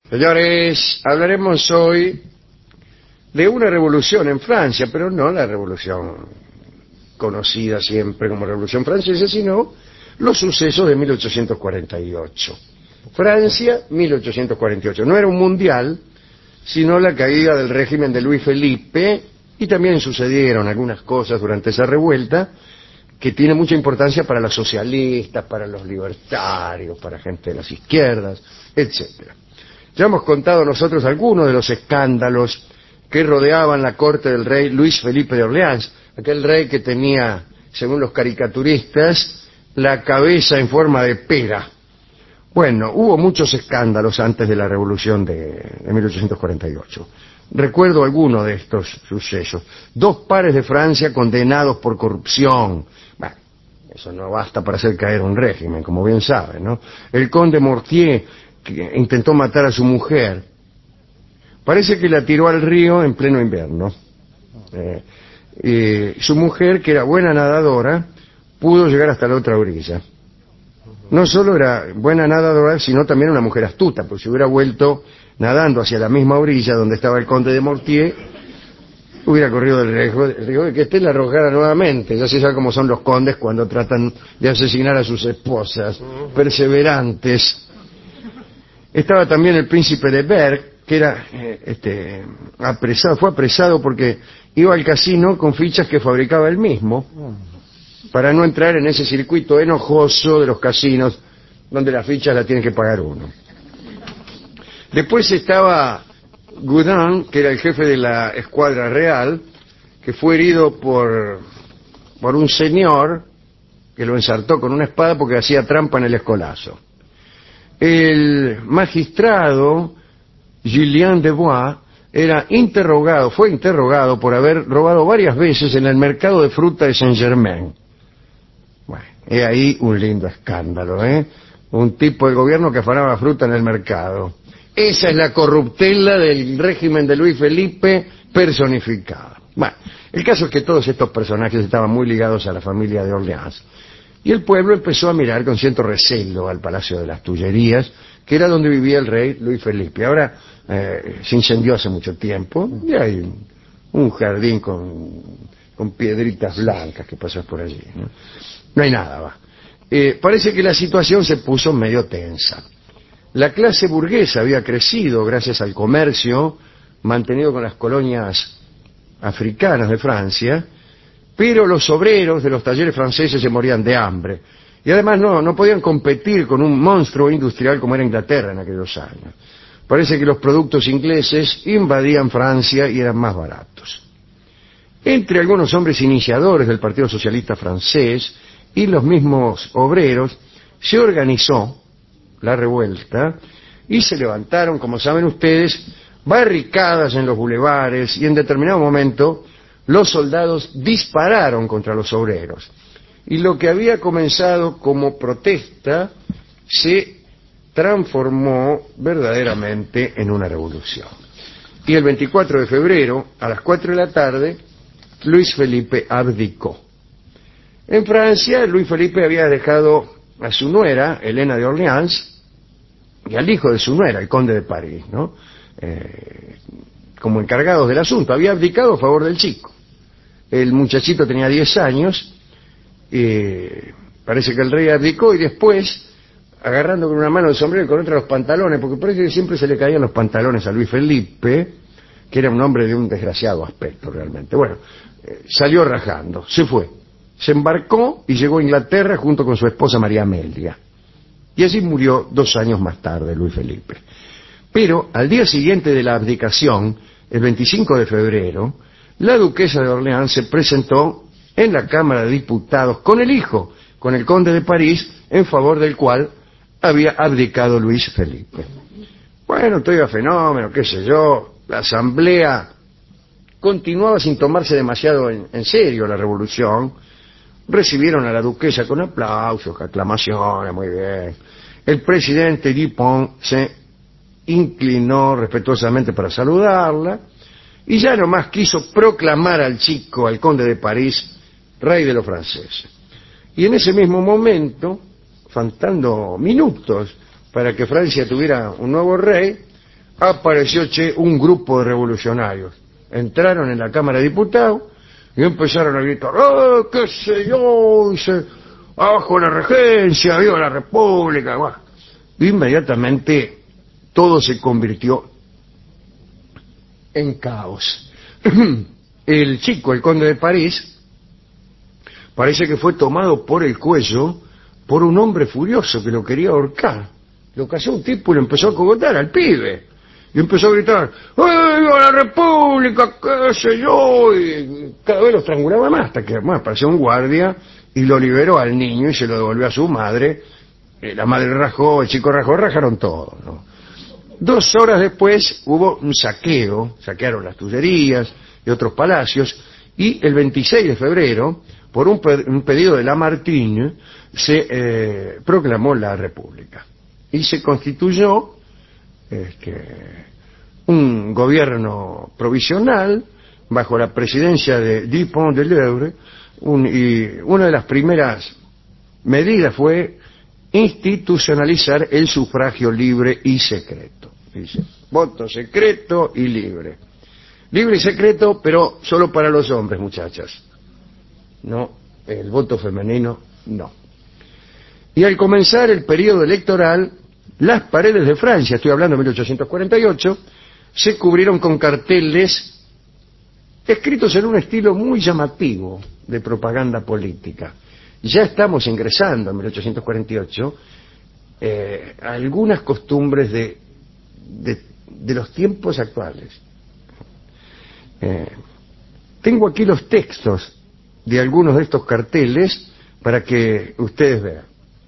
Señores, hablaremos hoy de una revolución en Francia, pero no la revolución conocida siempre como Revolución Francesa, sino los sucesos de 1848. Francia, 1848. No era un mundial, sino la caída del régimen de Luis Felipe, y también sucedieron algunas cosas durante esa revuelta que tiene mucha importancia para los socialistas, para los libertarios, para gente de las izquierdas, etcétera. Ya hemos contado nosotros algunos de los escándalos que rodeaban la corte del rey Luis Felipe de Orleans, aquel rey que tenía, según los caricaturistas, la cabeza en forma de pera. Bueno, hubo muchos escándalos antes de la revolución de 1848. Recuerdo algunos de estos sucesos. 2 pares de Francia condenados por corrupción. Bueno, eso no basta para hacer caer un régimen, como bien saben, ¿no? El conde Mortier, que intentó matar a su mujer, parece que la tiró al río en pleno invierno. Su mujer, que era buena nadadora, pudo llegar hasta la otra orilla. No solo era buena nadadora, sino también una mujer astuta, porque si hubiera vuelto nadando hacia la misma orilla donde estaba el conde de Mortier, hubiera corrido el riesgo de que éste la arrojara nuevamente. Ya se sabe cómo son los condes cuando tratan de asesinar a sus esposas, perseverantes. Estaba también el príncipe de Berg, que era fue apresado porque iba al casino con fichas que fabricaba él mismo, para no entrar en ese circuito enojoso de los casinos donde las fichas las tiene que pagar uno. Después estaba Goudin, que era el jefe de la escuadra real, que fue herido por un señor que lo ensartó con una espada porque hacía trampa en el escolazo. El magistrado Julien de Bois fue interrogado por haber robado varias veces en el mercado de fruta de Saint-Germain. Bueno, he ahí un lindo escándalo, ¿eh? Un tipo de gobierno que afanaba fruta en el mercado. Esa es la corruptela del régimen de Luis Felipe personificada. Bueno, el caso es que todos estos personajes estaban muy ligados a la familia de Orleans. Y el pueblo empezó a mirar con cierto recelo al Palacio de las Tullerías, que era donde vivía el rey Luis Felipe. Ahora se incendió hace mucho tiempo, y hay un jardín con piedritas blancas que pasas por allí, ¿no? No hay nada, va. Parece que la situación se puso medio tensa. La clase burguesa había crecido gracias al comercio mantenido con las colonias africanas de Francia, pero los obreros de los talleres franceses se morían de hambre. Y además no podían competir con un monstruo industrial como era Inglaterra en aquellos años. Parece que los productos ingleses invadían Francia y eran más baratos. Entre algunos hombres iniciadores del Partido Socialista francés y los mismos obreros, se organizó la revuelta y se levantaron, como saben ustedes, barricadas en los bulevares, y en determinado momento los soldados dispararon contra los obreros. Y lo que había comenzado como protesta se transformó verdaderamente en una revolución. Y el 24 de febrero, a las 4 de la tarde, Luis Felipe abdicó. En Francia, Luis Felipe había dejado a su nuera, Helena de Orleans, y al hijo de su nuera, el conde de París, ¿no? Como encargados del asunto. Había abdicado a favor del chico. El muchachito tenía 10 años, parece que el rey abdicó, y después, agarrando con una mano el sombrero y con otra los pantalones, porque parece que siempre se le caían los pantalones a Luis Felipe, que era un hombre de un desgraciado aspecto realmente. Bueno, salió rajando, se fue. Se embarcó y llegó a Inglaterra junto con su esposa María Amelia. Y así murió 2 años más tarde Luis Felipe. Pero al día siguiente de la abdicación, el 25 de febrero, la duquesa de Orleans se presentó en la Cámara de Diputados con el hijo, con el conde de París, en favor del cual había abdicado Luis Felipe. Bueno, todo iba fenómeno, qué sé yo. La asamblea continuaba sin tomarse demasiado en serio la revolución. Recibieron a la duquesa con aplausos, aclamaciones, muy bien. El presidente Dupont se inclinó respetuosamente para saludarla, y ya nomás quiso proclamar al chico, al conde de París, rey de los franceses. Y en ese mismo momento, faltando minutos para que Francia tuviera un nuevo rey, apareció un grupo de revolucionarios. Entraron en la Cámara de Diputados y empezaron a gritar, qué sé yo, dice, abajo la regencia, viva la República. Bueno, inmediatamente todo se convirtió en caos. El chico, el conde de París, parece que fue tomado por el cuello por un hombre furioso que lo quería ahorcar. Lo cazó un tipo y lo empezó a cogotar al pibe. Y empezó a gritar, ¡viva la República! ¡Qué sé yo! Y cada vez lo estrangulaba más, hasta que apareció un guardia y lo liberó al niño y se lo devolvió a su madre. La madre rajó, el chico rajó, rajaron todo, ¿no? 2 horas después hubo un saqueo, saquearon las Tullerías y otros palacios, y el 26 de febrero, por un pedido de Lamartine, se proclamó la República. Y se constituyó un gobierno provisional bajo la presidencia de Dupont de l'Eure, y una de las primeras medidas fue institucionalizar el sufragio libre y secreto. Dice, voto secreto y libre. Libre y secreto, pero solo para los hombres, muchachas. No, el voto femenino, no. Y al comenzar el periodo electoral, las paredes de Francia, estoy hablando de 1848, se cubrieron con carteles escritos en un estilo muy llamativo de propaganda política. Ya estamos ingresando en 1848 a algunas costumbres de los tiempos actuales. Tengo aquí los textos de algunos de estos carteles para que ustedes vean.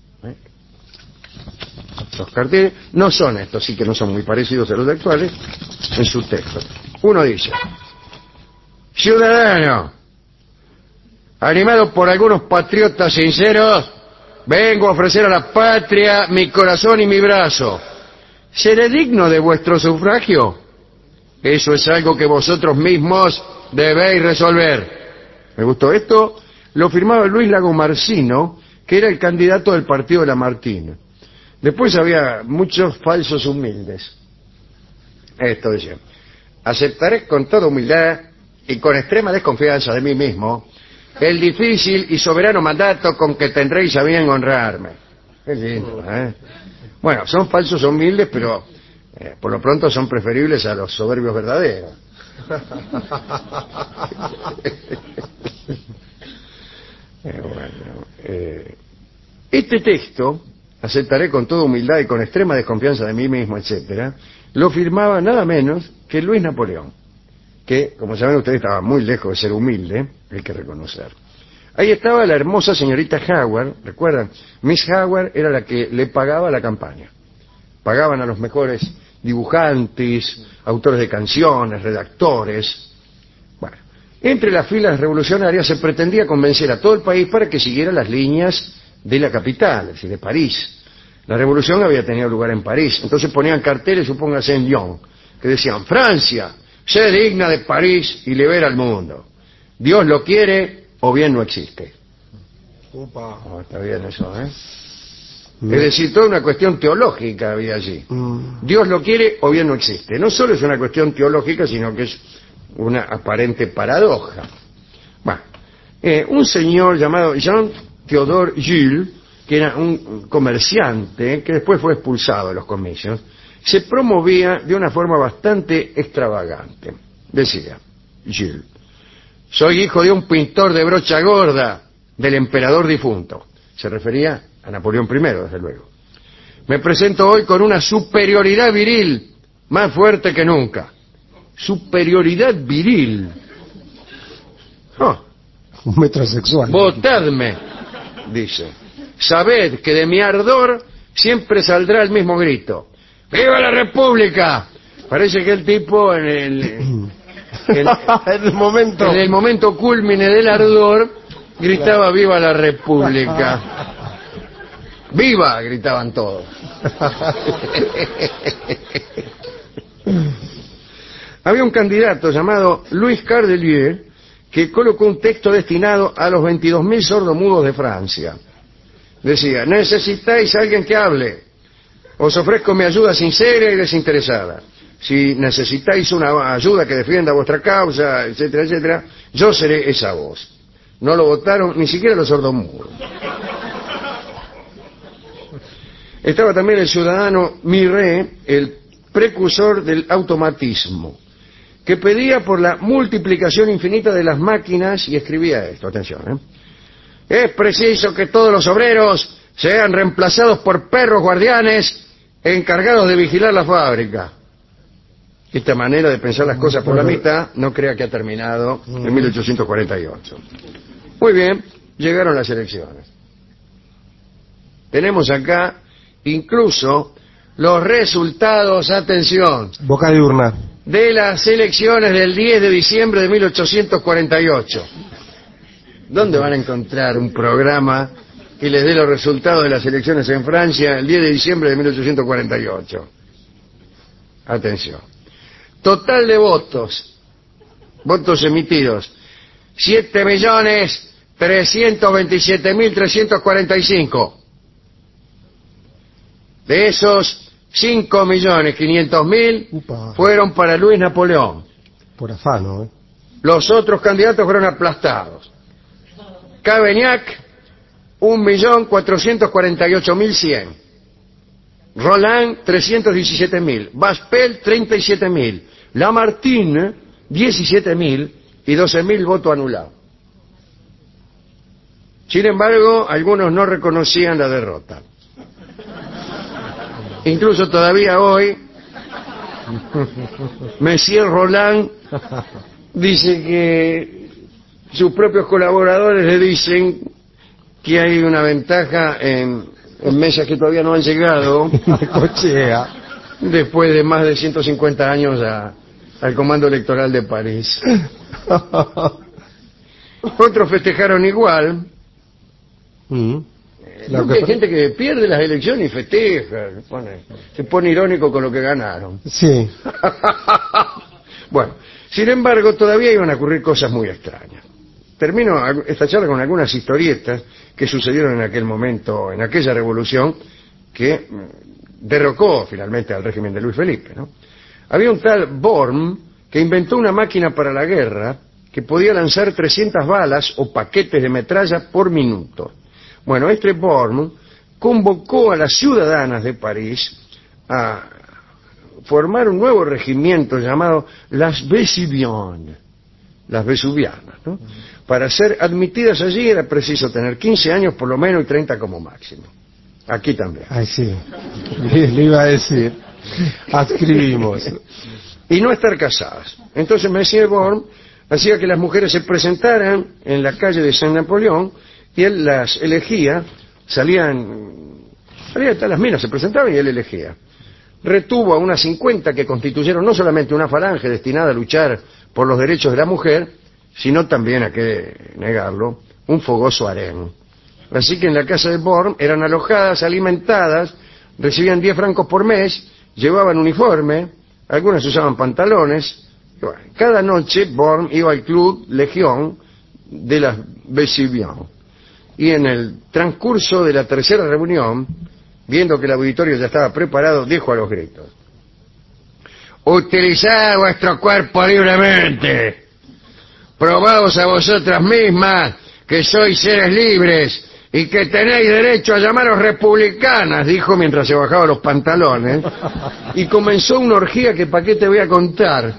Los carteles no son estos, sí que no son muy parecidos a los actuales en su texto. Uno dice, ciudadano, animado por algunos patriotas sinceros, vengo a ofrecer a la patria mi corazón y mi brazo. ¿Seré digno de vuestro sufragio? Eso es algo que vosotros mismos debéis resolver. Me gustó esto. Lo firmaba Luis Lagomarsino, que era el candidato del partido de Lamartine. Después había muchos falsos humildes. Esto decía, aceptaré con toda humildad y con extrema desconfianza de mí mismo el difícil y soberano mandato con que tendréis a bien honrarme. Qué lindo, ¿eh? Bueno, son falsos humildes, pero por lo pronto son preferibles a los soberbios verdaderos. Este texto, aceptaré con toda humildad y con extrema desconfianza de mí mismo, etcétera, lo firmaba nada menos que Luis Napoleón, que, como saben ustedes, estaba muy lejos de ser humilde, hay que reconocer. Ahí estaba la hermosa señorita Howard, ¿recuerdan? Miss Howard era la que le pagaba la campaña. Pagaban a los mejores dibujantes, autores de canciones, redactores. Bueno, entre las filas revolucionarias se pretendía convencer a todo el país para que siguiera las líneas de la capital, es decir, de París. La revolución había tenido lugar en París, entonces ponían carteles, supóngase en Lyon, que decían, Francia, sé digna de París y libera al mundo. Dios lo quiere o bien no existe. Oh, está bien eso, ¿eh? Es decir, toda una cuestión teológica había allí. Dios lo quiere o bien no existe. No solo es una cuestión teológica, sino que es una aparente paradoja. Bueno, un señor llamado Jean-Théodore Jules, que era un comerciante, que después fue expulsado de los comicios, se promovía de una forma bastante extravagante. Decía, Jules, soy hijo de un pintor de brocha gorda del emperador difunto. Se refería a Napoleón I, desde luego. Me presento hoy con una superioridad viril más fuerte que nunca. Superioridad viril. Oh. Un metrosexual. Votadme, dice. Sabed que de mi ardor siempre saldrá el mismo grito. ¡Viva la República! Parece que el tipo en el momento cúlmine del ardor gritaba ¡Viva la República! ¡Viva! Gritaban todos. Había un candidato llamado Louis Cardelier que colocó un texto destinado a los 22.000 sordomudos de Francia. Decía, necesitáis a alguien que hable. Os ofrezco mi ayuda sincera y desinteresada. si necesitáis una ayuda que defienda vuestra causa, etcétera, etcétera, yo seré esa voz. No lo votaron ni siquiera los sordomudos. Estaba también el ciudadano Miré, el precursor del automatismo, que pedía por la multiplicación infinita de las máquinas y escribía esto, atención, es preciso que todos los obreros sean reemplazados por perros guardianes encargados de vigilar la fábrica. Esta manera de pensar las cosas por la mitad no crea que ha terminado en 1848. Muy bien, llegaron las elecciones. Tenemos acá incluso los resultados, atención, Boca de urna. de las elecciones del 10 de diciembre de 1848. ¿Dónde van a encontrar un programa que les dé los resultados de las elecciones en Francia el 10 de diciembre de 1848? Atención. Total de votos emitidos, 7.327.345. De esos, 5.500.000 Upa. fueron para Luis Napoleón. Por afano, Los otros candidatos fueron aplastados. Cavaignac, 1.448.100. Roland, 317.000. Baspel, 37.000. Lamartine, 17.000 y 12.000 votos anulados. Sin embargo, algunos no reconocían la derrota. Incluso todavía hoy, Monsieur Roland dice que sus propios colaboradores le dicen que hay una ventaja en mesas que todavía no han llegado, Cochea. después de más de 150 años al comando electoral de París. Otros festejaron igual. Hay gente que pierde las elecciones y festeja, se pone irónico con lo que ganaron. Sí. Bueno, sin embargo, todavía iban a ocurrir cosas muy extrañas. Termino esta charla con algunas historietas que sucedieron en aquel momento, en aquella revolución que derrocó finalmente al régimen de Luis Felipe, ¿no? Había un tal Born que inventó una máquina para la guerra que podía lanzar 300 balas o paquetes de metralla por minuto. Bueno, este Born convocó a las ciudadanas de París a formar un nuevo regimiento llamado las Vesuvianas, las Vesuvianas, ¿no? Para ser admitidas allí era preciso tener 15 años por lo menos y 30 como máximo. Aquí también. Ay, sí. Le iba a decir. Adscribimos. Y no estar casadas. Entonces Monsieur Born hacía que las mujeres se presentaran en la calle de Saint-Napoleon y él las elegía, salían las minas, se presentaban y él elegía. Retuvo a unas 50 que constituyeron no solamente una falange destinada a luchar por los derechos de la mujer, sino también, hay que negarlo, un fogoso harén. Así que en la casa de Born eran alojadas, alimentadas, recibían 10 francos por mes, llevaban uniforme, algunas usaban pantalones. Bueno, cada noche Born iba al club Legión de las Vesuvianas. Y en el transcurso de la tercera reunión, viendo que el auditorio ya estaba preparado, dijo a los gritos: utilizad vuestro cuerpo libremente, probaos a vosotras mismas que sois seres libres y que tenéis derecho a llamaros republicanas, dijo mientras se bajaba los pantalones, y comenzó una orgía que para qué te voy a contar.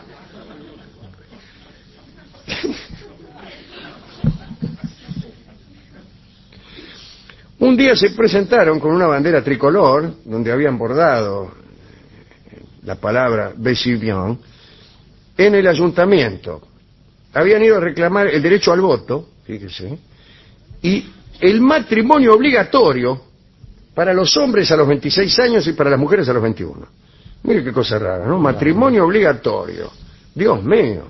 Un día se presentaron con una bandera tricolor donde habían bordado la palabra Vesuvian en el ayuntamiento. Habían ido a reclamar el derecho al voto, fíjese, y el matrimonio obligatorio para los hombres a los 26 años y para las mujeres a los 21. Mire qué cosa rara, ¿no? Matrimonio obligatorio. Dios mío.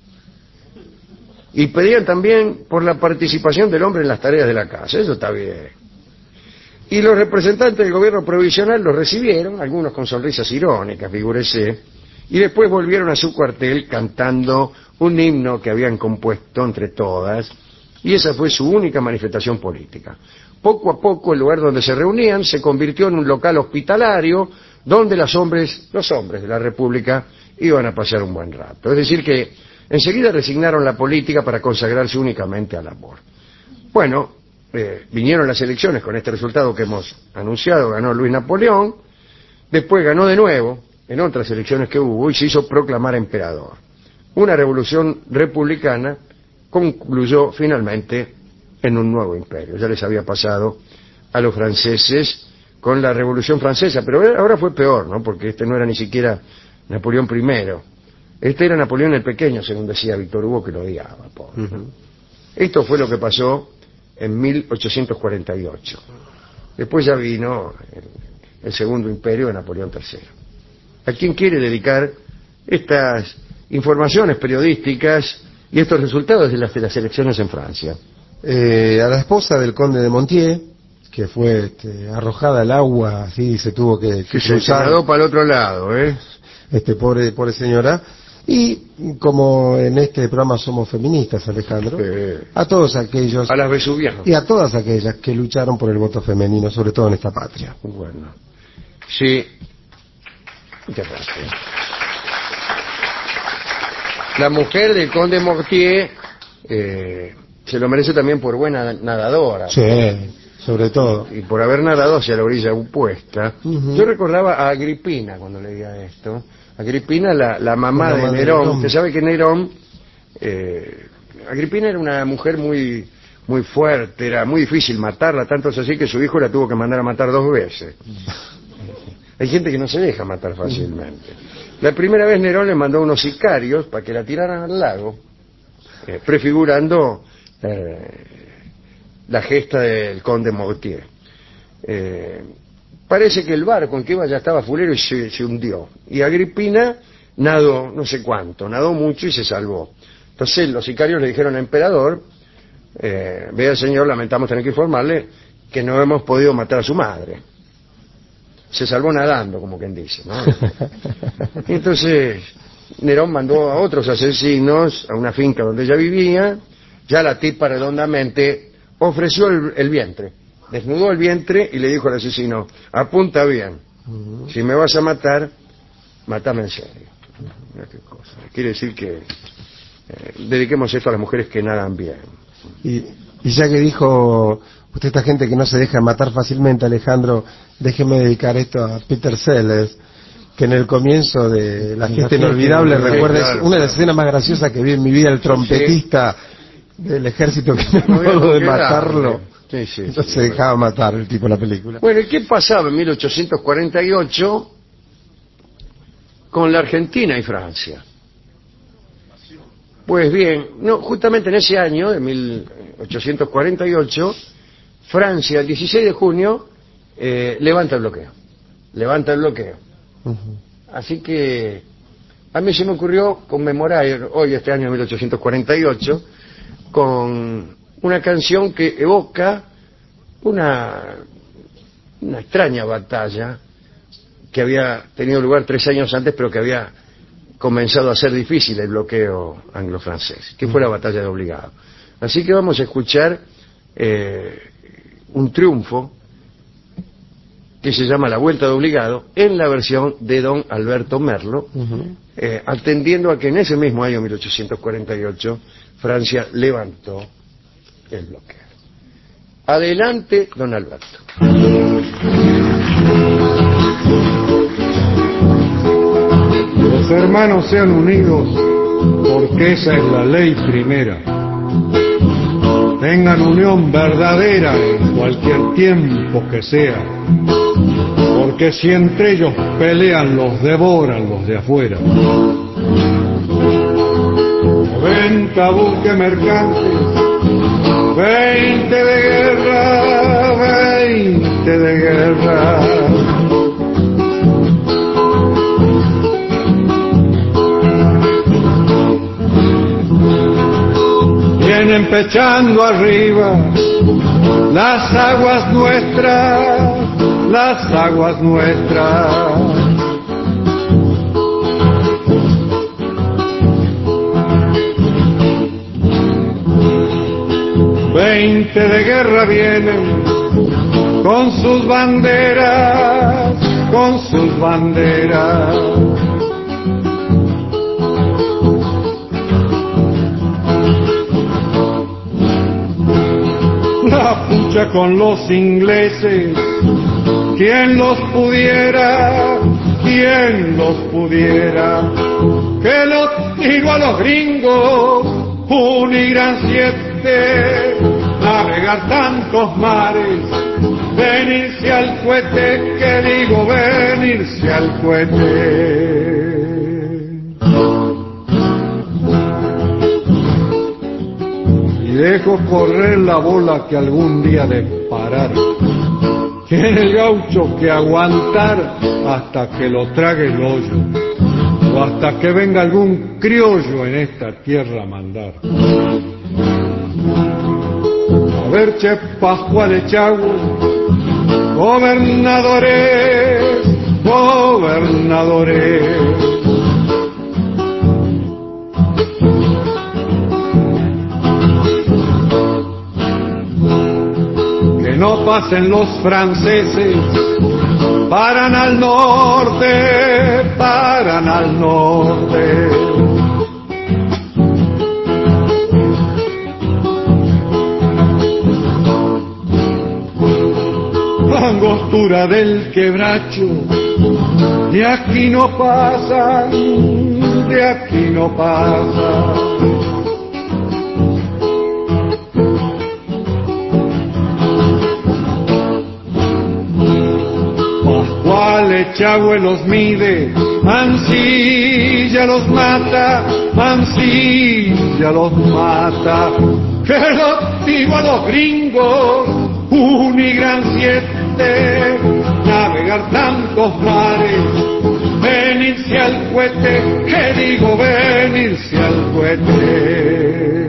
Y pedían también por la participación del hombre en las tareas de la casa. Eso está bien. Y los representantes del gobierno provisional los recibieron, algunos con sonrisas irónicas, figúrese, y después volvieron a su cuartel cantando un himno que habían compuesto entre todas, y esa fue su única manifestación política. Poco a poco el lugar donde se reunían se convirtió en un local hospitalario donde los hombres de la República iban a pasar un buen rato. Es decir que enseguida resignaron la política para consagrarse únicamente al amor. Bueno, vinieron las elecciones con este resultado que hemos anunciado, ganó Luis Napoleón, después ganó de nuevo en otras elecciones que hubo y se hizo proclamar emperador. Una revolución republicana concluyó finalmente en un nuevo imperio. Ya les había pasado a los franceses con la Revolución Francesa, pero ahora fue peor, ¿no? Porque este no era ni siquiera Napoleón I. Este era Napoleón el Pequeño, según decía Víctor Hugo, que lo odiaba, pobre. Esto fue lo que pasó en 1848. Después ya vino el Segundo Imperio de Napoleón III. ¿A quién quiere dedicar estas informaciones periodísticas y estos resultados de las elecciones en Francia? A la esposa del conde de Montier, que fue arrojada al agua, así se tuvo que se nadó para el otro lado, pobre señora. Y como en este programa somos feministas, Alejandro, a todos aquellos, a las vesuvianas y a todas aquellas que lucharon por el voto femenino, sobre todo en esta patria. Bueno, sí, muchas gracias. La mujer del conde Mortier se lo merece también por buena nadadora. Sí, sobre todo. Y por haber nadado hacia la orilla opuesta. Yo recordaba a Agripina cuando leía esto. Agripina, la mamá de Nerón. Usted sabe que Nerón, Agripina era una mujer muy fuerte, era muy difícil matarla, tanto es así que su hijo la tuvo que mandar a matar 2 veces. Hay gente que no se deja matar fácilmente. La primera vez Nerón le mandó unos sicarios para que la tiraran al lago, prefigurando la gesta del conde Mortier. Parece que el barco en que iba ya estaba fulero y se hundió. Y Agripina nadó no sé cuánto, nadó mucho y se salvó. Entonces los sicarios le dijeron al emperador, vea señor, lamentamos tener que informarle que no hemos podido matar a su madre. Se salvó nadando, como quien dice, ¿no? Y entonces Nerón mandó a otros asesinos a una finca donde ella vivía. Ya la tipa redondamente ofreció el vientre, desnudó el vientre y le dijo al asesino, apunta bien, si me vas a matar, mátame en serio. Mira qué cosa. Quiere decir que dediquemos esto a las mujeres que nadan bien. Y ya que dijo usted esta gente que no se deja matar fácilmente, Alejandro, déjeme dedicar esto a Peter Sellers, que en el comienzo de La Fiesta Inolvidable, recuerda, es una de las escenas más graciosas que vi en mi vida, el trompetista del ejército que me modo de matarlo. No se dejaba matar el tipo en la película. Bueno, ¿y qué pasaba en 1848 con la Argentina y Francia? Pues bien, justamente en ese año, de 1848, Francia, el 16 de junio, levanta el bloqueo. Así que a mí se me ocurrió conmemorar hoy, este año 1848, con una canción que evoca una extraña batalla que había tenido lugar 3 años antes, pero que había comenzado a ser difícil el bloqueo anglo-francés, que fue la batalla de Obligado. Así que vamos a escuchar un triunfo que se llama La Vuelta de Obligado, en la versión de don Alberto Merlo, atendiendo a que en ese mismo año 1848 Francia levantó el bloqueo. Adelante, don Alberto. Los hermanos sean unidos, porque esa es la ley primera. Tengan unión verdadera en cualquier tiempo que sea, porque si entre ellos pelean, los devoran los de afuera. Venta, buque mercante, 20 de guerra, 20 de guerra. Vienen pechando arriba las aguas nuestras, las aguas nuestras. Veinte de guerra vienen con sus banderas, con sus banderas. lucha con los ingleses. ¿Quién los pudiera? ¿Quién los pudiera? Que los digo a los gringos, unirán 7, navegar tantos mares, venirse al cohete, que digo venirse al cohete. Y dejo correr la bola que algún día de parar. Tiene el gaucho que aguantar hasta que lo trague el hoyo, o hasta que venga algún criollo en esta tierra a mandar. A ver, che Pascual Echagüe, gobernadores, gobernadores. Que no pasen los franceses, paran al norte, paran al norte. Angostura del quebracho, de aquí no pasan, de aquí no pasan. Echagüe los mide, Mansilla los mata, Mansilla los mata. Que los digo a los gringos, unigran 7, navegar tantos mares, venirse al cohete, que digo venirse al cohete.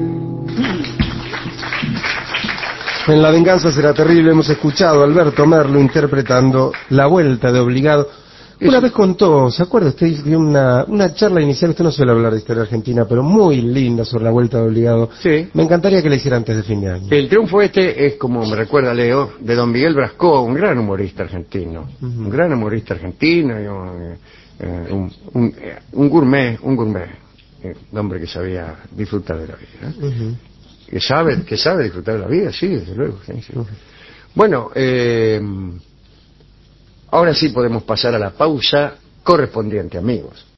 En La venganza será terrible hemos escuchado a Alberto Merlo interpretando La vuelta de Obligado. Una vez contó, ¿se acuerda? Usted dio una charla inicial, usted no suele hablar de historia argentina, pero muy linda sobre La vuelta de Obligado. Sí. Me encantaría que la hiciera antes de fin de año. El triunfo este es, como me recuerda Leo, de don Miguel Brascó, un gran humorista argentino. Un gran humorista argentino, y un gourmet, un hombre que sabía disfrutar de la vida. Que sabe disfrutar de la vida, sí, desde luego. Sí. Bueno, ahora sí podemos pasar a la pausa correspondiente, amigos.